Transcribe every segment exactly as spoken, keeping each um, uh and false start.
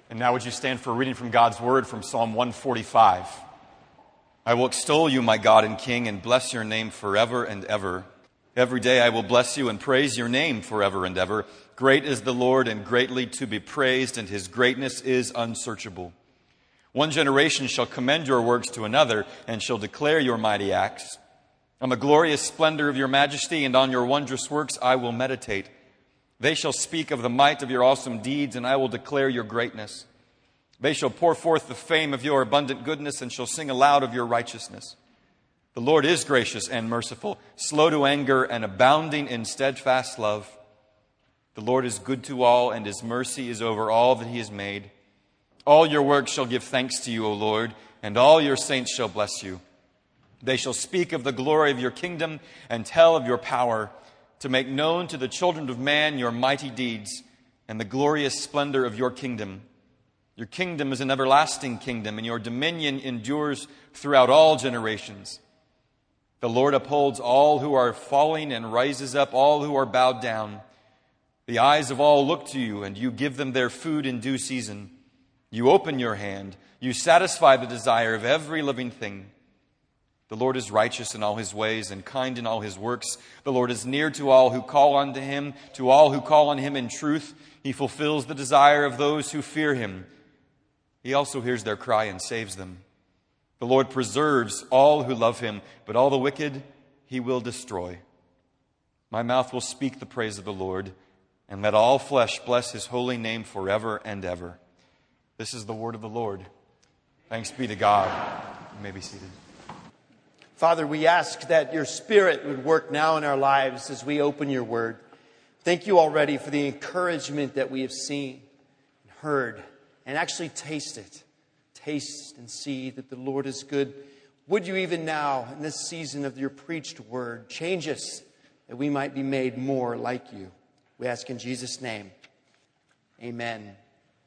And now would you stand for a reading from God's Word from Psalm one forty-five. I will extol you, my God and King, and bless your name forever and ever. Every day I will bless you and praise your name forever and ever. Great is the Lord and greatly to be praised, and his greatness is unsearchable. One generation shall commend your works to another, and shall declare your mighty acts. On the glorious splendor of your majesty and on your wondrous works I will meditate. They shall speak of the might of your awesome deeds, and I will declare your greatness. They shall pour forth the fame of your abundant goodness, and shall sing aloud of your righteousness. The Lord is gracious and merciful, slow to anger, and abounding in steadfast love. The Lord is good to all, and his mercy is over all that he has made. All your works shall give thanks to you, O Lord, and all your saints shall bless you. They shall speak of the glory of your kingdom and tell of your power, to make known to the children of man your mighty deeds and the glorious splendor of your kingdom. Your kingdom is an everlasting kingdom, and your dominion endures throughout all generations. The Lord upholds all who are falling and raises up all who are bowed down. The eyes of all look to you, and you give them their food in due season. You open your hand. You satisfy the desire of every living thing. The Lord is righteous in all his ways and kind in all his works. The Lord is near to all who call unto him, to all who call on him in truth. He fulfills the desire of those who fear him. He also hears their cry and saves them. The Lord preserves all who love him, but all the wicked he will destroy. My mouth will speak the praise of the Lord, and let all flesh bless his holy name forever and ever. This is the word of the Lord. Thanks be to God. You may be seated. Father, we ask that your Spirit would work now in our lives as we open your word. Thank you already for the encouragement that we have seen and heard and actually tasted. Taste and see that the Lord is good. Would you even now, in this season of your preached word, change us that we might be made more like you. We ask in Jesus' name. Amen.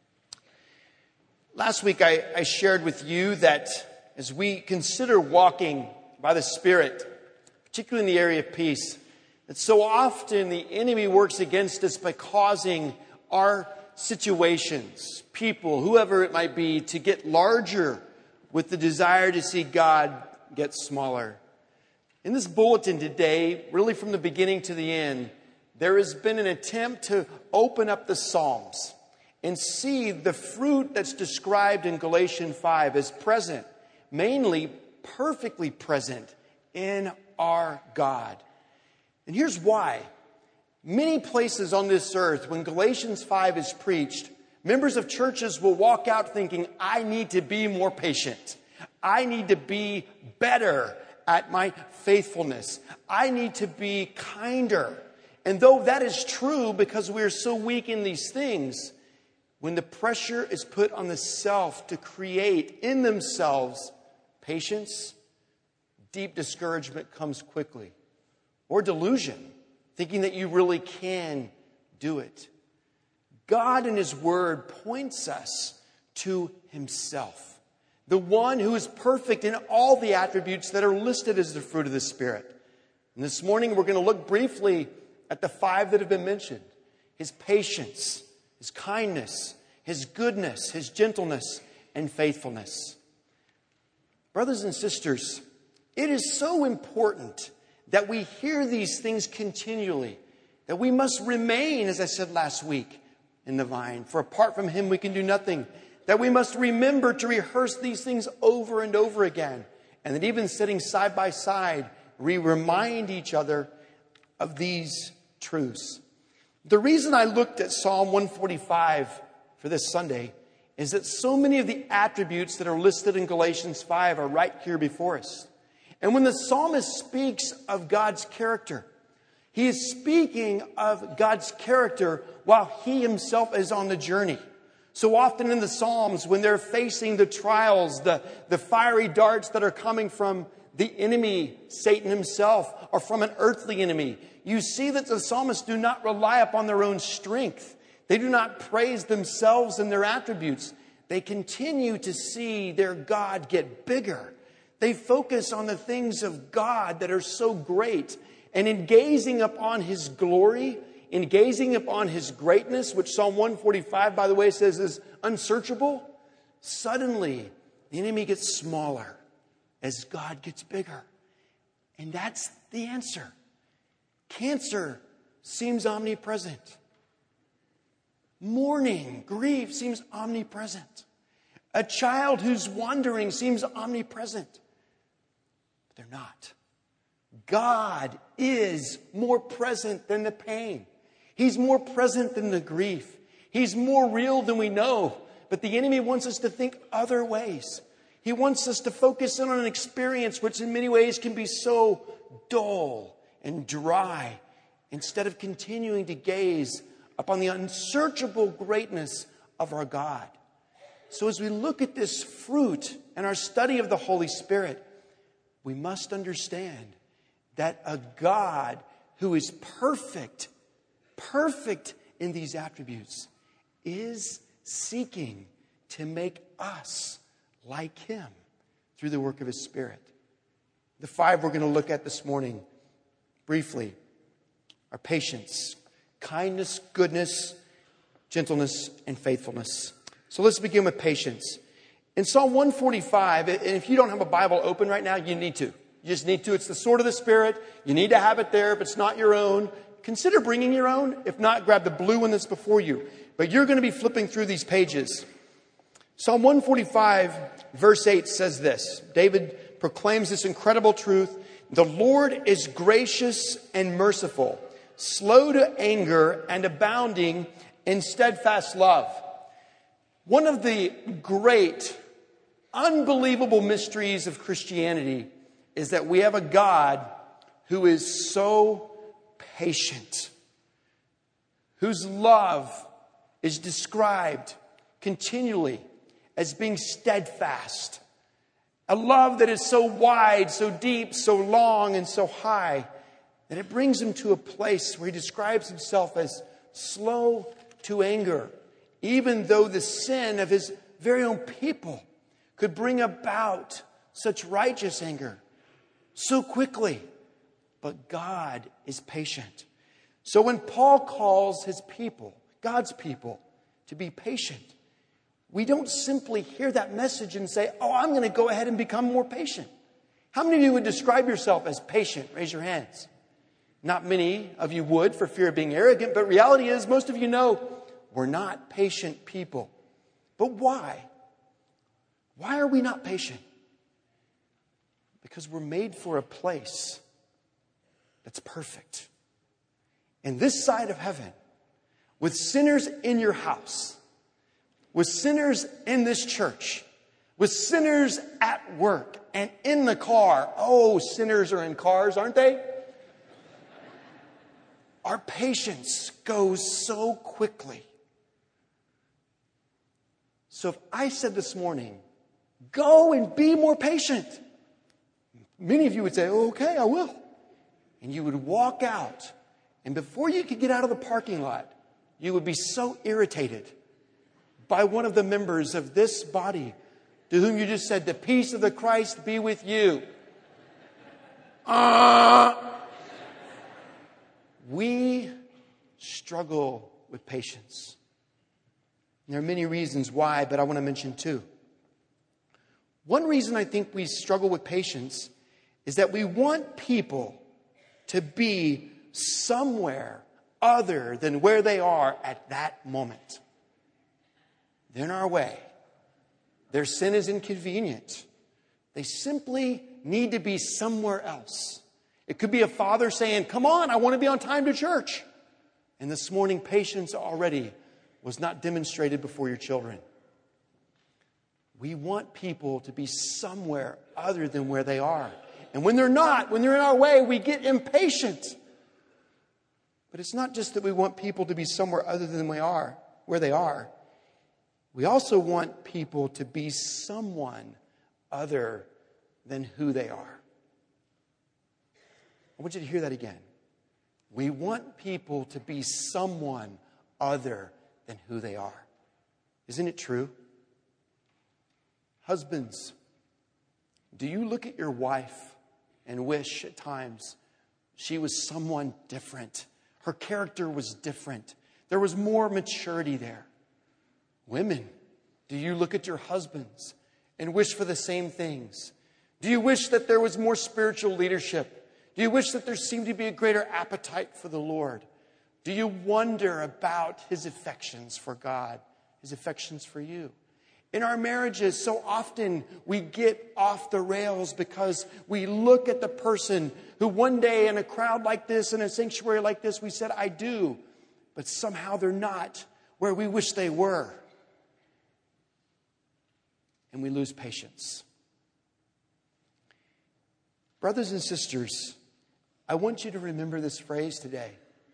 Last week I, I shared with you that as we consider walking by the Spirit, particularly in the area of peace, that so often the enemy works against us by causing our situations, people, whoever it might be, to get larger with the desire to see God get smaller. In this bulletin today, really from the beginning to the end, there has been an attempt to open up the Psalms and see the fruit that's described in Galatians five as present, mainly perfectly present in our God. And here's why. Many places on this earth, when Galatians five is preached, members of churches will walk out thinking, I need to be more patient. I need to be better at my faithfulness. I need to be kinder. And though that is true because we're so weak in these things, when the pressure is put on the self to create in themselves patience, deep discouragement comes quickly. Or delusion, thinking that you really can do it. God in his word points us to himself, the one who is perfect in all the attributes that are listed as the fruit of the Spirit. And this morning we're going to look briefly at the five that have been mentioned. His patience, his kindness, his goodness, his gentleness, and faithfulness. Brothers and sisters, it is so important that we hear these things continually, that we must remain, as I said last week, in the vine. For apart from him, we can do nothing. That we must remember to rehearse these things over and over again. And that even sitting side by side, we remind each other of these truths. The reason I looked at Psalm one forty-five for this Sunday is that so many of the attributes that are listed in Galatians five are right here before us. And when the psalmist speaks of God's character, he is speaking of God's character while he himself is on the journey. So often in the Psalms, when they're facing the trials, the, the fiery darts that are coming from the enemy, Satan himself, or from an earthly enemy, you see that the psalmists do not rely upon their own strength. They do not praise themselves and their attributes. They continue to see their God get bigger. They focus on the things of God that are so great. And in gazing upon his glory, in gazing upon his greatness, which Psalm one forty-five, by the way, says is unsearchable, suddenly the enemy gets smaller as God gets bigger. And that's the answer. Cancer seems omnipresent. Mourning, grief seems omnipresent. A child who's wandering seems omnipresent. But they're not. God is more present than the pain. He's more present than the grief. He's more real than we know. But the enemy wants us to think other ways. He wants us to focus in on an experience which in many ways can be so dull and dry, instead of continuing to gaze upon the unsearchable greatness of our God. So as we look at this fruit and our study of the Holy Spirit, we must understand that a God who is perfect, perfect in these attributes, is seeking to make us like Him through the work of His Spirit. The five we're going to look at this morning, briefly, are patience, kindness, goodness, gentleness, and faithfulness. So let's begin with patience. In Psalm one forty-five, and if you don't have a Bible open right now, you need to. You just need to. It's the sword of the Spirit. You need to have it there. If it's not your own, consider bringing your own. If not, grab the blue one that's before you. But you're going to be flipping through these pages. Psalm one forty-five, verse eight says this. David proclaims this incredible truth. The Lord is gracious and merciful, slow to anger and abounding in steadfast love. One of the great, unbelievable mysteries of Christianity is that we have a God who is so patient, whose love is described continually as being steadfast. A love that is so wide, so deep, so long, and so high that it brings him to a place where he describes himself as slow to anger, even though the sin of his very own people could bring about such righteous anger so quickly. But God is patient. So when Paul calls his people, God's people, to be patient, we don't simply hear that message and say, oh, I'm going to go ahead and become more patient. How many of you would describe yourself as patient? Raise your hands. Not many of you would for fear of being arrogant, but reality is most of you know we're not patient people. But why? Why are we not patient? Because we're made for a place that's perfect. And this side of heaven, with sinners in your house, with sinners in this church, with sinners at work and in the car. Oh, sinners are in cars, aren't they? Our patience goes so quickly. So if I said this morning, go and be more patient, many of you would say, oh, okay, I will. And you would walk out, and before you could get out of the parking lot, you would be so irritated by one of the members of this body to whom you just said, the peace of the Christ be with you. Uh, we struggle with patience. And there are many reasons why, but I want to mention two. One reason I think we struggle with patience is that we want people to be somewhere other than where they are at that moment. They're in our way. Their sin is inconvenient. They simply need to be somewhere else. It could be a father saying, come on, I want to be on time to church. And this morning, patience already was not demonstrated before your children. We want people to be somewhere other than where they are. And when they're not, when they're in our way, we get impatient. But it's not just that we want people to be somewhere other than we are, where they are. We also want people to be someone other than who they are. I want you to hear that again. We want people to be someone other than who they are. Isn't it true? Husbands, do you look at your wife and wish at times she was someone different Her character was different. There was more maturity there. Women, do you look at your husbands and wish for the same things? Do you wish that there was more spiritual leadership? Do you wish that there seemed to be a greater appetite for the Lord? Do you wonder about his affections for God, his affections for you? In our marriages, so often we get off the rails because we look at the person who one day in a crowd like this, in a sanctuary like this, we said, I do. But somehow they're not where we wish they were. And we lose patience. Brothers and sisters, I want you to remember this phrase today.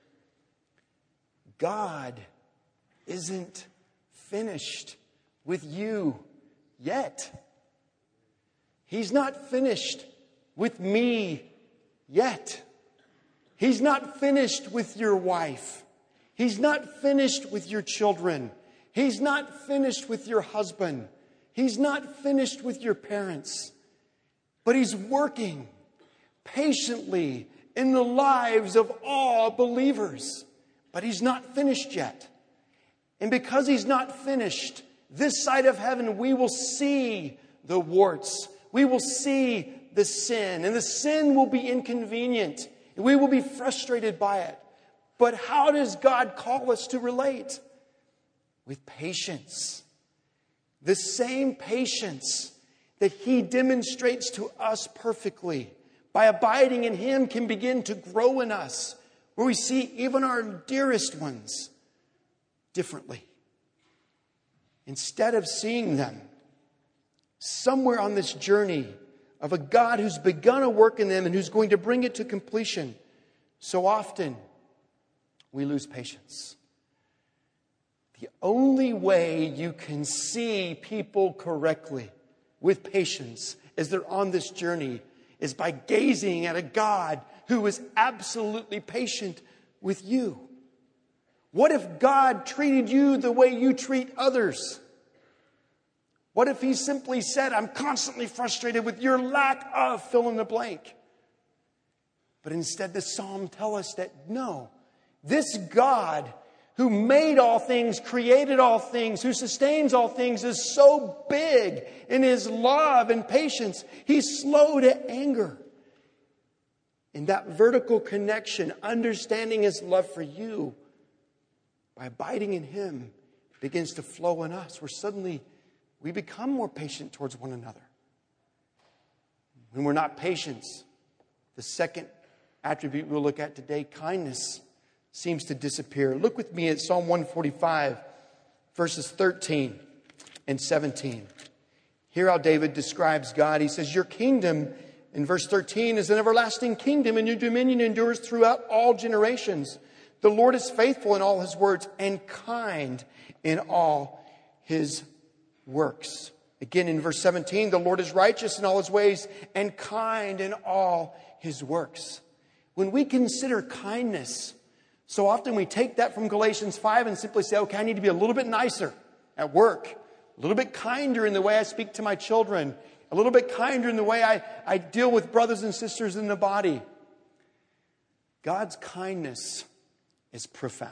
God isn't finished with you yet. He's not finished with me yet. He's not finished with your wife. He's not finished with your children. He's not finished with your husband. He's not finished with your parents. But he's working patiently in the lives of all believers. But he's not finished yet. And because he's not finished, this side of heaven, we will see the warts. We will see the sin. And the sin will be inconvenient. And we will be frustrated by it. But how does God call us to relate? With patience. The same patience that he demonstrates to us perfectly by abiding in him can begin to grow in us, where we see even our dearest ones differently. Instead of seeing them somewhere on this journey of a God who's begun a work in them and who's going to bring it to completion, so often we lose patience. The only way you can see people correctly with patience as they're on this journey is by gazing at a God who is absolutely patient with you. What if God treated you the way you treat others? What if he simply said, I'm constantly frustrated with your lack of fill in the blank? But instead the psalm tells us that no, this God who made all things, created all things, who sustains all things, is so big in his love and patience. He's slow to anger. In that vertical connection, understanding his love for you, by abiding in him, begins to flow in us, where suddenly we become more patient towards one another. When we're not patient, the second attribute we'll look at today, kindness, seems to disappear. Look with me at Psalm one forty-five, verses thirteen and seventeen. Hear how David describes God. He says, your kingdom, in verse thirteen, is an everlasting kingdom, and your dominion endures throughout all generations. The Lord is faithful in all his words and kind in all his works. Again, in verse seventeen, the Lord is righteous in all his ways and kind in all his works. When we consider kindness, so often we take that from Galatians five and simply say, okay, I need to be a little bit nicer at work, a little bit kinder in the way I speak to my children, a little bit kinder in the way I, I deal with brothers and sisters in the body. God's kindness is profound.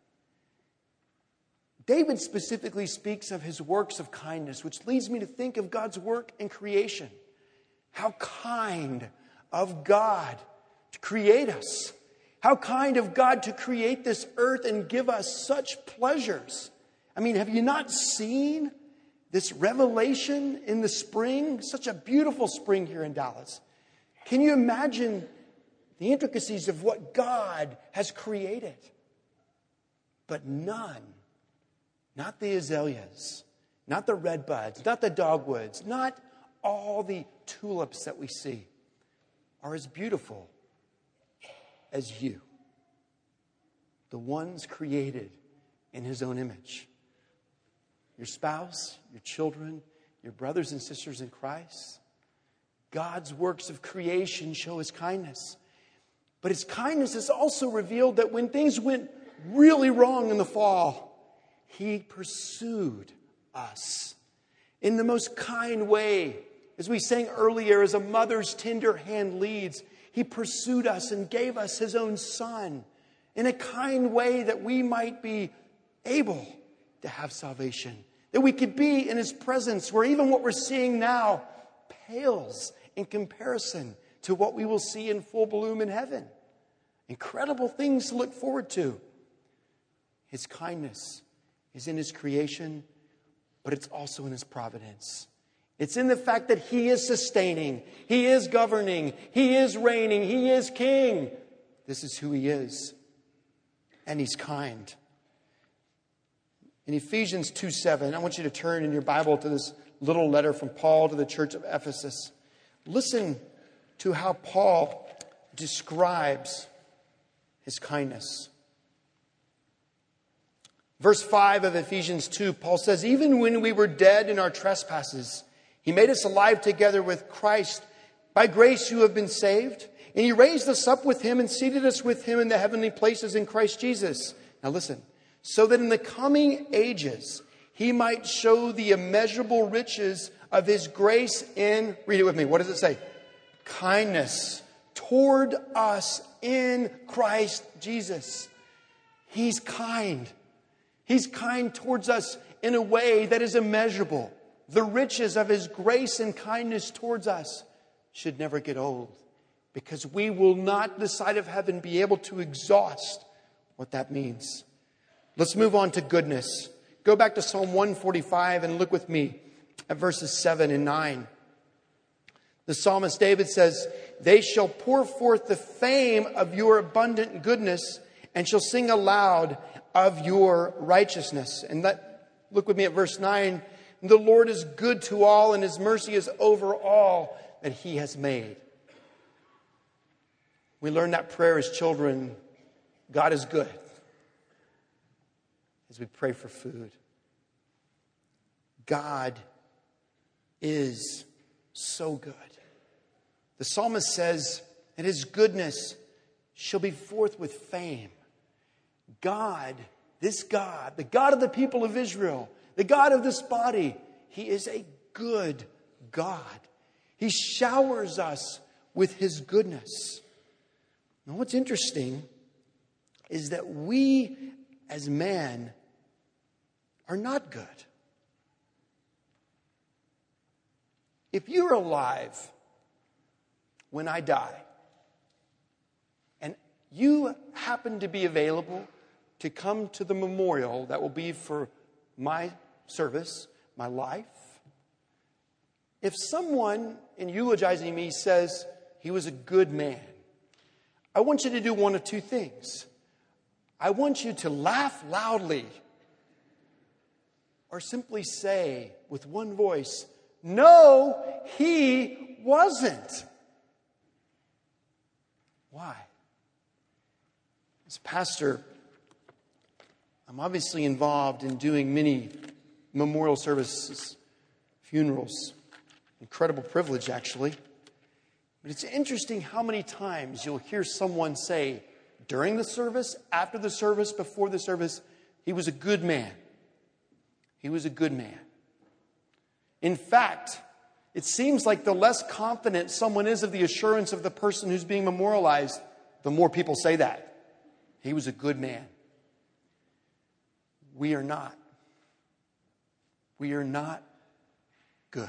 David specifically speaks of his works of kindness, which leads me to think of God's work in creation. How kind of God to create us. How kind of God to create this earth and give us such pleasures. I mean, have you not seen this revelation in the spring? Such a beautiful spring here in Dallas. Can you imagine the intricacies of what God has created? But none, not the azaleas, not the redbuds, not the dogwoods, not all the tulips that we see, are as beautiful as you, the ones created in his own image. Your spouse, your children, your brothers and sisters in Christ. God's works of creation show his kindness. But his kindness is also revealed that when things went really wrong in the fall, he pursued us in the most kind way. As we sang earlier, as a mother's tender hand leads, he pursued us and gave us his own son in a kind way that we might be able to have salvation. That we could be in his presence where even what we're seeing now pales in comparison to what we will see in full bloom in heaven. Incredible things to look forward to. His kindness is in his creation, but it's also in his providence. It's in the fact that he is sustaining, he is governing, he is reigning, he is king. This is who he is. And he's kind. In Ephesians two seven, I want you to turn in your Bible to this little letter from Paul to the church of Ephesus. Listen to how Paul describes his kindness. Verse five of Ephesians two, Paul says, even when we were dead in our trespasses, he made us alive together with Christ. By grace you have been saved. And he raised us up with him and seated us with him in the heavenly places in Christ Jesus. Now listen. So that in the coming ages, he might show the immeasurable riches of his grace in, read it with me, what does it say? Kindness toward us in Christ Jesus. He's kind. He's kind towards us in a way that is immeasurable. The riches of his grace and kindness towards us should never get old, because we will not, this side of heaven, be able to exhaust what that means. Let's move on to goodness. Go back to Psalm one forty-five and look with me at verses seven and nine. The psalmist David says, they shall pour forth the fame of your abundant goodness and shall sing aloud of your righteousness. And let, look with me at verse nine. The Lord is good to all, and his mercy is over all that he has made. We learn that prayer as children. God is good. As we pray for food. God is so good. The psalmist says that his goodness shall be forth with fame. God, this God, the God of the people of Israel, the God of this body, he is a good God. He showers us with his goodness. Now what's interesting is that we as man are not good. If you're alive when I die, and you happen to be available to come to the memorial that will be for my service, my life, if someone in eulogizing me says he was a good man, I want you to do one of two things. I want you to laugh loudly, or simply say with one voice, no, he wasn't. Why? As pastor, I'm obviously involved in doing many memorial services, funerals. Incredible privilege, actually. But it's interesting how many times you'll hear someone say during the service, after the service, before the service, he was a good man. He was a good man. In fact, it seems like the less confident someone is of the assurance of the person who's being memorialized, the more people say that. He was a good man. We are not. We are not good.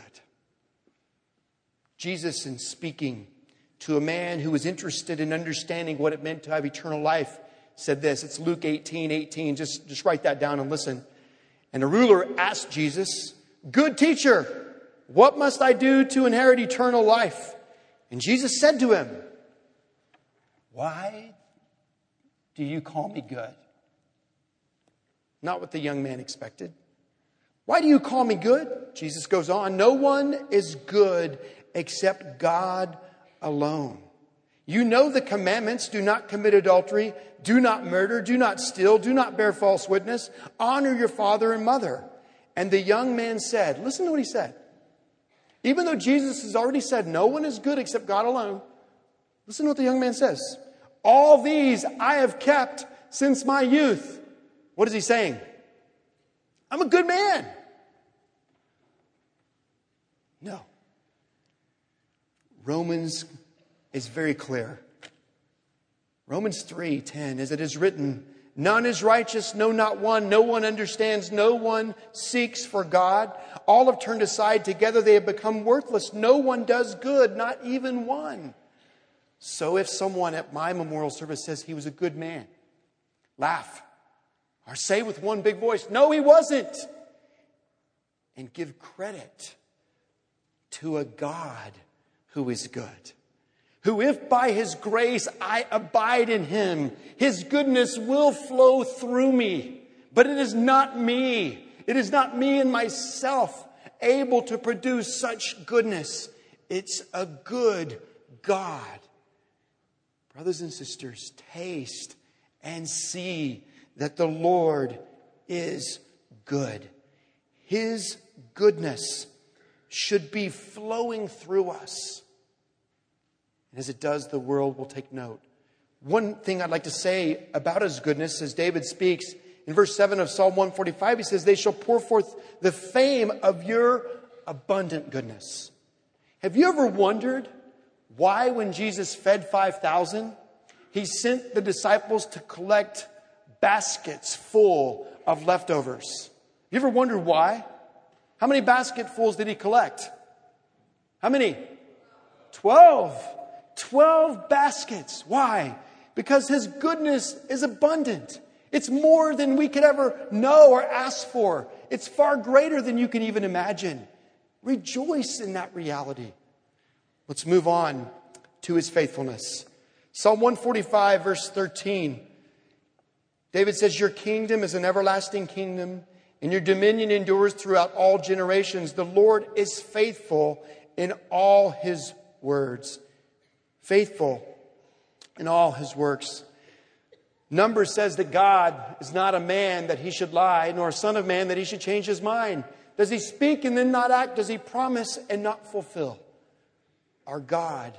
Jesus, in speaking to a man who was interested in understanding what it meant to have eternal life, said this. It's Luke eighteen eighteen. Just, just write that down and listen. And a ruler asked Jesus, good teacher, what must I do to inherit eternal life? And Jesus said to him, why do you call me good? Not what the young man expected. Why do you call me good? Jesus goes on, no one is good except God alone. You know the commandments: do not commit adultery, do not murder, do not steal, do not bear false witness, honor your father and mother. And the young man said, listen to what he said. Even though Jesus has already said no one is good except God alone, listen to what the young man says. All these I have kept since my youth. What is he saying? I'm a good man. No. Romans is very clear. Romans three ten, as it is written, none is righteous, no, not one. No one understands. No one seeks for God. All have turned aside. Together they have become worthless. No one does good, not even one. So if someone at my memorial service says he was a good man, laugh or say with one big voice, no, he wasn't. And give credit to a God who is good. Who, if by his grace I abide in him, his goodness will flow through me. But it is not me. It is not me and myself able to produce such goodness. It's a good God. Brothers and sisters, taste and see that the Lord is good. His goodness should be flowing through us. And as it does, the world will take note. One thing I'd like to say about his goodness, as David speaks in verse seven of Psalm one forty-five, he says, they shall pour forth the fame of your abundant goodness. Have you ever wondered why, when Jesus fed five thousand, he sent the disciples to collect baskets full of leftovers? You ever wondered why? How many basketfuls did he collect? How many? Twelve. Twelve baskets. Why? Because his goodness is abundant. It's more than we could ever know or ask for. It's far greater than you can even imagine. Rejoice in that reality. Let's move on to his faithfulness. Psalm one forty-five, verse thirteen. David says, your kingdom is an everlasting kingdom, and your dominion endures throughout all generations. The Lord is faithful in all his words. Faithful in all his works. Numbers says that God is not a man that he should lie, nor a son of man that he should change his mind. Does he speak and then not act? Does he promise and not fulfill? Our God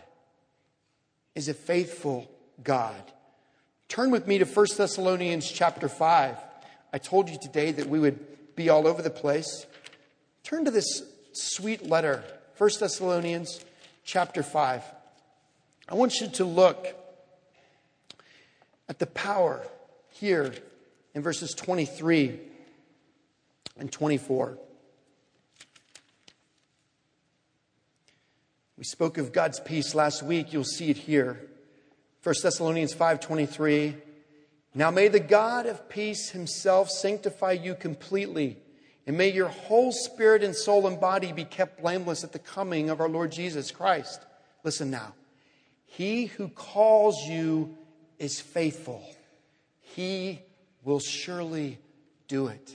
is a faithful God. Turn with me to First Thessalonians chapter five. I told you today that we would be all over the place. Turn to this sweet letter, First Thessalonians chapter five. I want you to look at the power here in verses twenty-three and twenty-four. We spoke of God's peace last week. You'll see it here. First Thessalonians five twenty-three. Now may the God of peace himself sanctify you completely, and may your whole spirit and soul and body be kept blameless at the coming of our Lord Jesus Christ. Listen now. He who calls you is faithful. He will surely do it.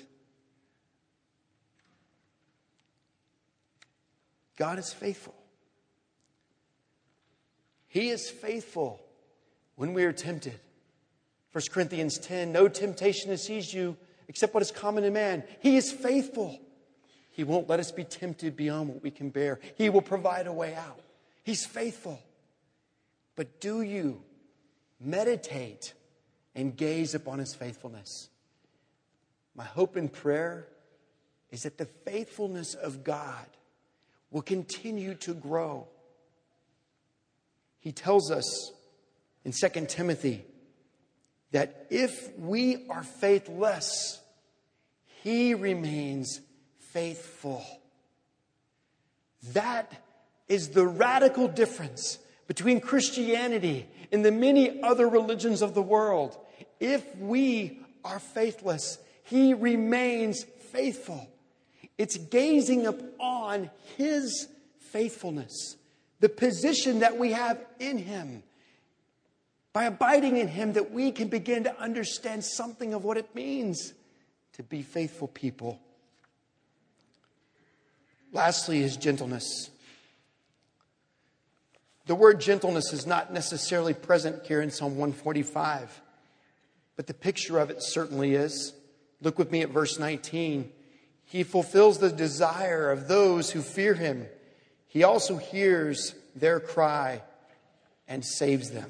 God is faithful. He is faithful when we are tempted. First Corinthians ten, no temptation has seized you except what is common to man. He is faithful. He won't let us be tempted beyond what we can bear. He will provide a way out. He's faithful. But do you meditate and gaze upon his faithfulness? My hope and prayer is that the faithfulness of God will continue to grow. He tells us in Second Timothy that if we are faithless, he remains faithful. That is the radical difference between Christianity and the many other religions of the world. If we are faithless, he remains faithful. It's gazing upon his faithfulness, the position that we have in him. By abiding in him, that we can begin to understand something of what it means to be faithful people. Lastly, his gentleness. The word gentleness is not necessarily present here in Psalm one forty-five, but the picture of it certainly is. Look with me at verse nineteen. He fulfills the desire of those who fear him. He also hears their cry and saves them.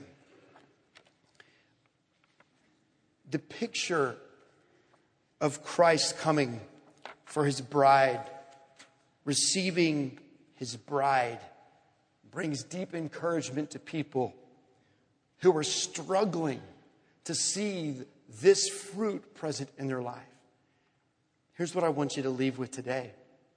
The picture of Christ coming for his bride, receiving his bride, brings deep encouragement to people who are struggling to see this fruit present in their life. Here's what I want you to leave with today.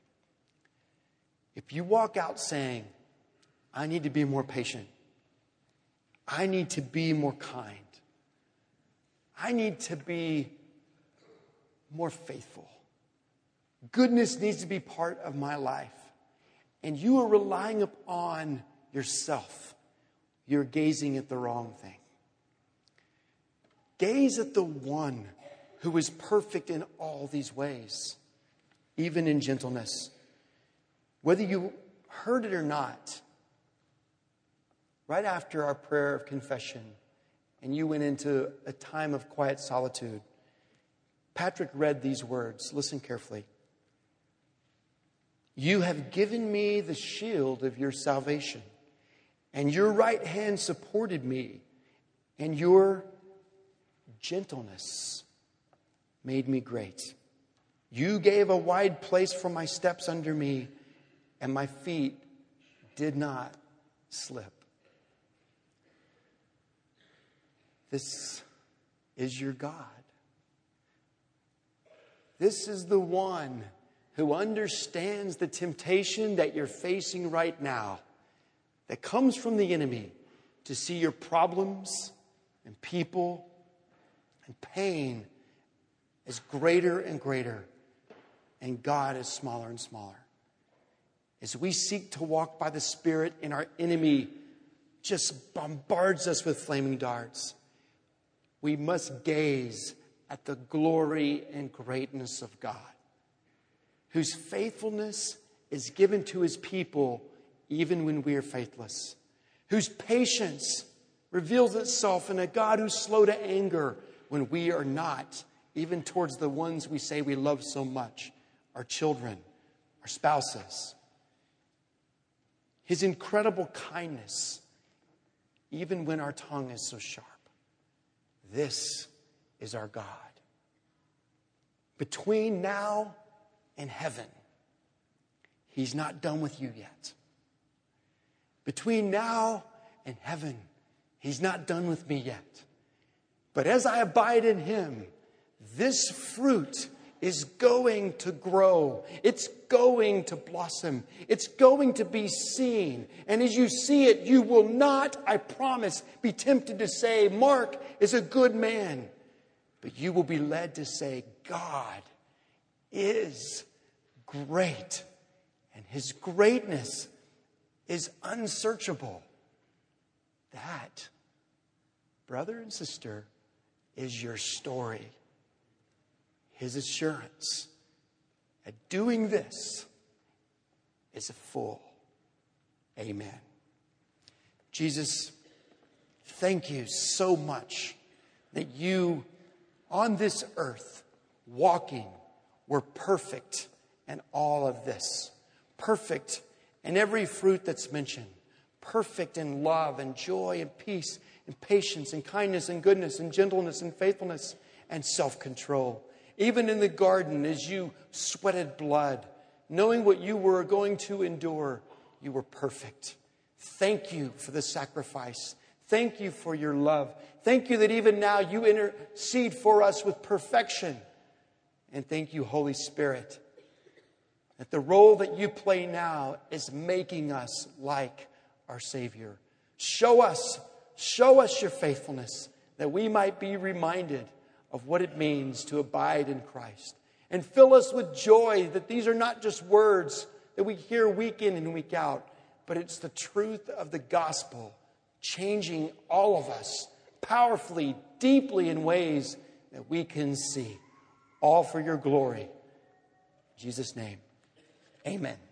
If you walk out saying, I need to be more patient, I need to be more kind, I need to be more faithful, goodness needs to be part of my life, and you are relying upon yourself, you're gazing at the wrong thing. Gaze at the one who is perfect in all these ways, even in gentleness. Whether you heard it or not, right after our prayer of confession and you went into a time of quiet solitude, Patrick read these words. Listen carefully. You have given me the shield of your salvation, and your right hand supported me, and your gentleness made me great. You gave a wide place for my steps under me, and my feet did not slip. This is your God. This is the one who understands the temptation that you're facing right now, that comes from the enemy to see your problems and people and pain as greater and greater, and God is smaller and smaller. As we seek to walk by the Spirit and our enemy just bombards us with flaming darts, we must gaze at the glory and greatness of God, whose faithfulness is given to his people even when we are faithless, whose patience reveals itself in a God who's slow to anger when we are not, even towards the ones we say we love so much, our children, our spouses. His incredible kindness, even when our tongue is so sharp. This is our God. Between now and heaven, he's not done with you yet. Between now and heaven, he's not done with me yet. But as I abide in him, this fruit is going to grow. It's going to blossom. It's going to be seen. And as you see it, you will not, I promise, be tempted to say, Mark is a good man. But you will be led to say, God is great. And his greatness is unsearchable. That, brother and sister, is your story. His assurance that doing this is a full amen. Jesus, thank you so much that you on this earth walking were perfect in all of this. Perfect in every fruit that's mentioned. Perfect in love and joy and peace and patience and kindness and goodness and gentleness and faithfulness and self-control. Even in the garden, as you sweated blood, knowing what you were going to endure, you were perfect. Thank you for the sacrifice. Thank you for your love. Thank you that even now you intercede for us with perfection. And thank you, Holy Spirit, that the role that you play now is making us like our Savior. Show us, show us your faithfulness, that we might be reminded of what it means to abide in Christ. And fill us with joy that these are not just words that we hear week in and week out, but it's the truth of the gospel changing all of us powerfully, deeply in ways that we can see. All for your glory. In Jesus' name, amen.